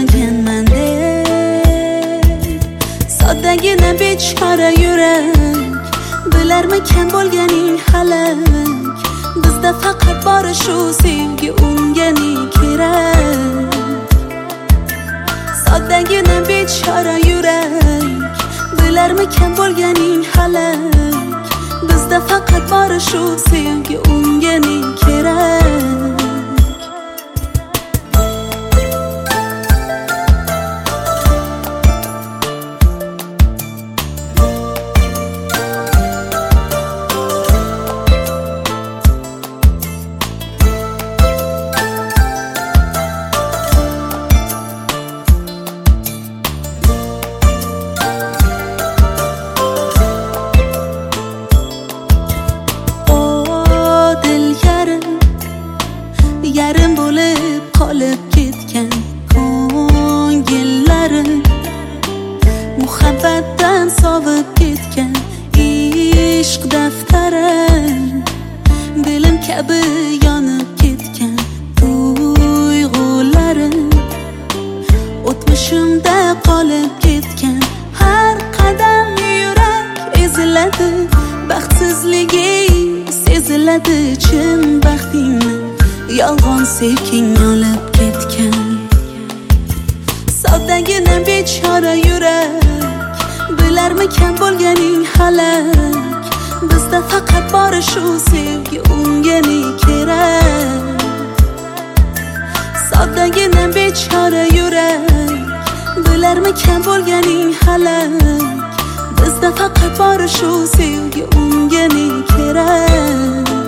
bilmaganmanda soddagina bechora yurak bilarmikan bo'lganing halak bizda faqat bor shu sevgi unga ne kerak soddagina bechora yurak bilarmikan bo'lganing halak bizda faqat bor shu sevgi unga ne kerak yarim bo'lib qolib ketgan ko'ngillarim muhabbatdan sovib ketgan ishq daftarim dilim kabi yonib ketgan tuyg'ularim o'tmishimda qolib ketgan har qadam yurak eziladi baxtsizligi seziladi chin baxtingni yolg'on sevging olib ketgan soddagina bechora yurak bilarmikan bo'lganing halak bizda faqat bor shu sevgi unga ne kerak soddagina bechora yurak bilarmikan bo'lganing halak bizda faqat bor shu sevgi unga ne kerak